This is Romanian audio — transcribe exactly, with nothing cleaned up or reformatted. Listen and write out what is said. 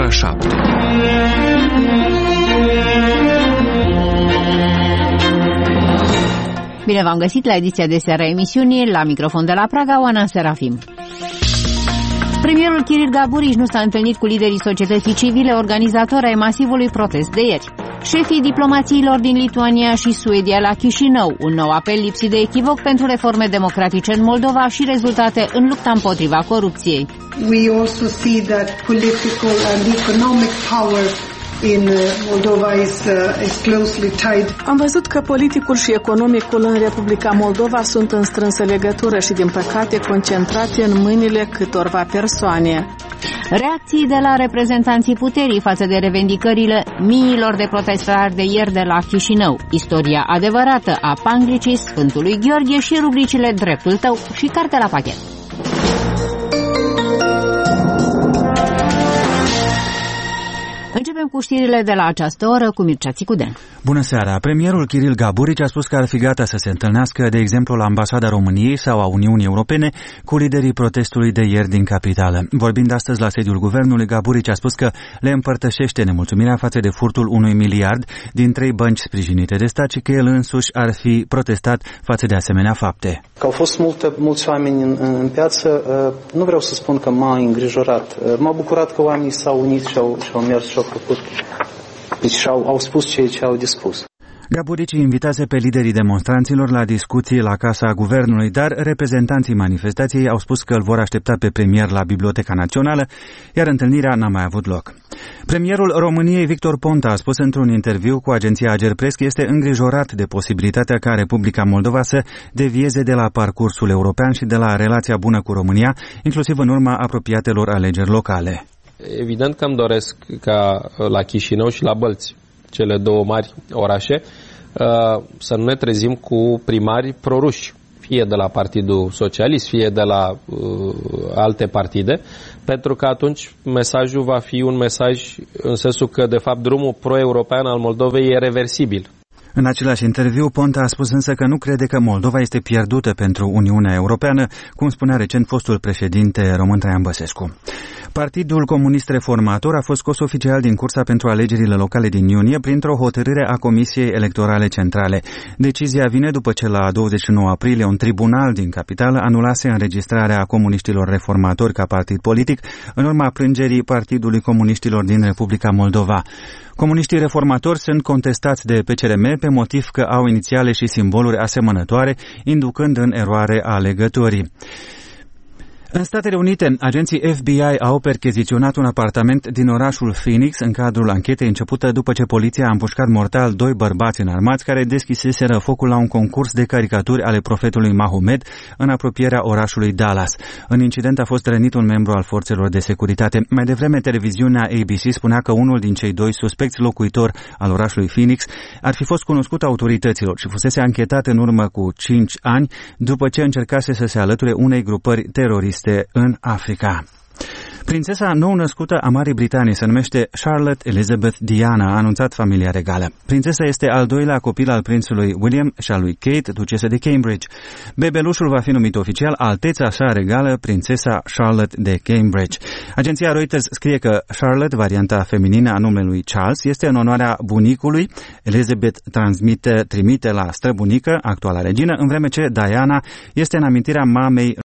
șapte. Bine v-am găsit la ediția de seară a emisiunii, la microfon de la Praga, Oana Serafim. Premierul Kiril Gaburici nu s-a întâlnit cu liderii societății civile, organizatori ai masivului protest de ieri. Șefii diplomațiilor din Lituania și Suedia la Chișinău, un nou apel lipsit de echivoc pentru reforme democratice în Moldova și rezultate în lupta împotriva corupției. We also see that political and economic power in Moldova is, uh, is closely tied. Am văzut că politicul și economicul în Republica Moldova sunt în strânsă legătură și, din păcate, concentrate în mâinile câtorva persoane. Reacții de la reprezentanții puterii față de revendicările miilor de protestari de ieri de la Chișinău, istoria adevărată a Panglicii, Sfântului Gheorghe și rubricile Dreptul tău și Carte la pachet. Începem cu știrile de la această oră cu Mircea Țicuden. Bună seara! Premierul Kiril Gaburici a spus că ar fi gata să se întâlnească, de exemplu, la Ambasada României sau a Uniunii Europene, cu liderii protestului de ieri din capitală. Vorbind astăzi la sediul guvernului, Gaburici a spus că le împărtășește nemulțumirea față de furtul unui miliard din trei bănci sprijinite de stat și că el însuși ar fi protestat față de asemenea fapte. Că au fost multe, mulți oameni în, în piață, nu vreau să spun că m-a îngrijorat. M-a bucurat că oamenii s-au unit și au, și au mers și au făcut. Deci au, au spus ceea ce au dispus. Gaburici invitase pe liderii demonstranților la discuții la Casa Guvernului, dar reprezentanții manifestației au spus că îl vor aștepta pe premier la Biblioteca Națională, iar întâlnirea n-a mai avut loc. Premierul României, Victor Ponta, a spus într-un interviu cu agenția Agerpres că este îngrijorat de posibilitatea ca Republica Moldova să devieze de la parcursul european și de la relația bună cu România, inclusiv în urma apropiatelor alegeri locale. Evident că îmi doresc ca la Chișinău și la Bălți, cele două mari orașe, să nu ne trezim cu primari proruși, fie de la Partidul Socialist, fie de la uh, alte partide, pentru că atunci mesajul va fi un mesaj în sensul că, de fapt, drumul pro-european al Moldovei e reversibil. În același interviu, Ponta a spus însă că nu crede că Moldova este pierdută pentru Uniunea Europeană, cum spunea recent fostul președinte român Traian Băsescu. Partidul Comunist Reformator a fost scos oficial din cursa pentru alegerile locale din iunie printr-o hotărâre a Comisiei Electorale Centrale. Decizia vine după ce la douăzeci și nouă aprilie un tribunal din capitală anulase înregistrarea comuniștilor reformatori ca partid politic în urma plângerii Partidului Comuniștilor din Republica Moldova. Comuniștii reformatori sunt contestați de P C R M pe motiv că au inițiale și simboluri asemănătoare, inducând în eroare alegătorii. În Statele Unite, agenții F B I au percheziționat un apartament din orașul Phoenix în cadrul anchetei începută după ce poliția a împușcat mortal doi bărbați înarmați care deschiseseră focul la un concurs de caricaturi ale profetului Mahomed în apropierea orașului Dallas. În incident a fost rănit un membru al forțelor de securitate. Mai devreme, televiziunea A B C spunea că unul din cei doi suspecți locuitor al orașului Phoenix ar fi fost cunoscut autorităților și fusese anchetat în urmă cu cinci ani după ce încercase să se alăture unei grupări teroriste în Africa. Prințesa nou-născută a Marii Britanii se numește Charlotte Elizabeth Diana, a anunțat familia regală. Prințesa este al doilea copil al prințului William și al lui Kate, ducesă de Cambridge. Bebelușul va fi numit oficial Alteța sa regală, prințesa Charlotte de Cambridge. Agenția Reuters scrie că Charlotte, varianta feminină a numelui Charles, este în onoarea bunicului. Elizabeth transmite, trimite la străbunică, actuala regină, în vreme ce Diana este în amintirea mamei